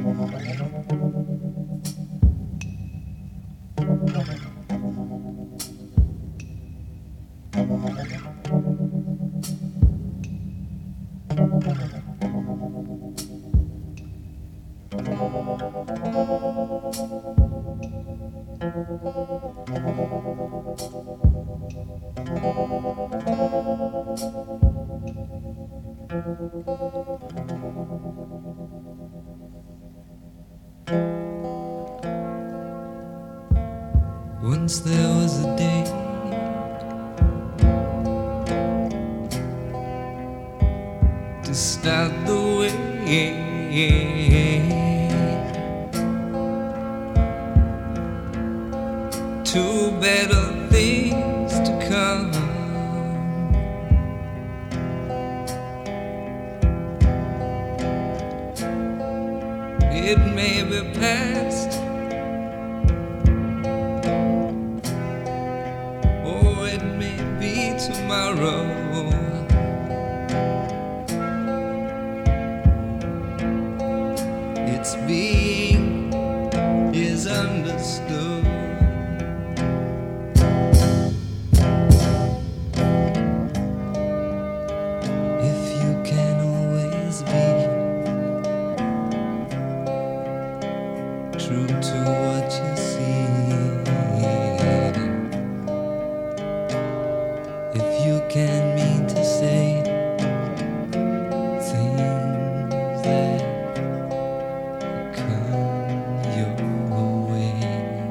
Once there was a day to start the way to better things to come. It may be past, or it may be tomorrow. Its being is understood. If you can always be true to what you see, if you can mean to say things that come your way,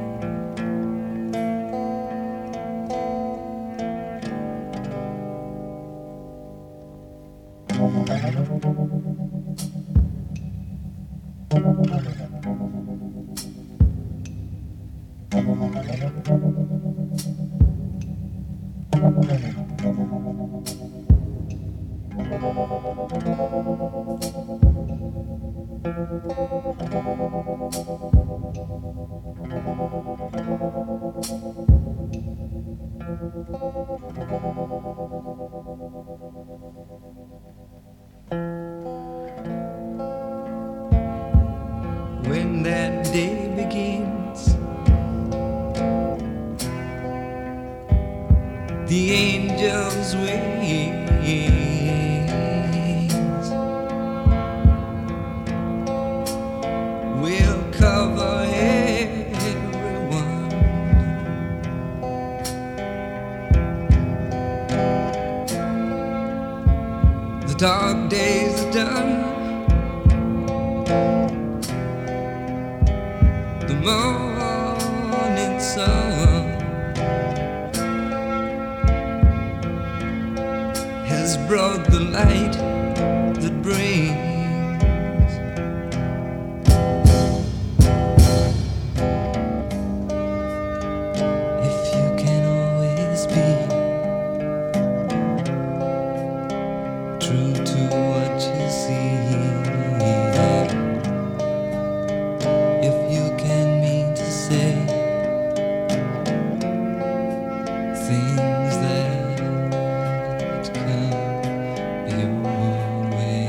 when that day begins, the angel's wings will cover everyone. The dark days are done, the morning sun has brought the light that brings if you can always be true to what you see, if you can mean to say things that come your way.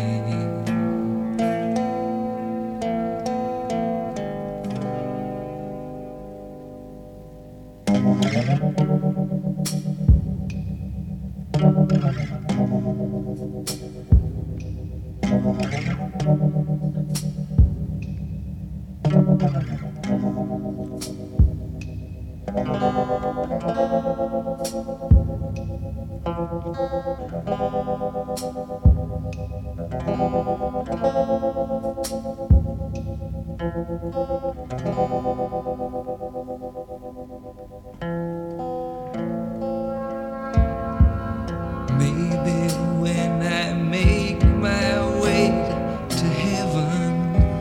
Maybe when I make my way to heaven,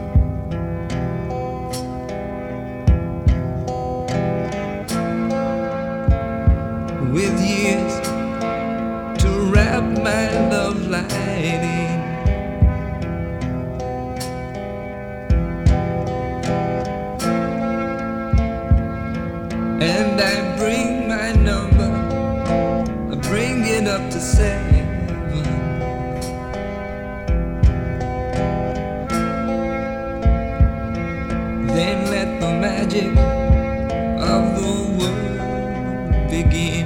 with years to wrap my love light in, magic of the world begin.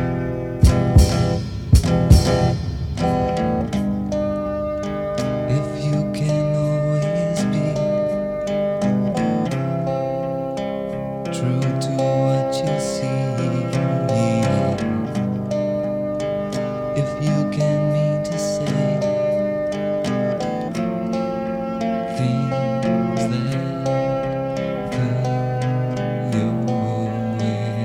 If you can always be true to what you see, if you can mean to say things that come your way.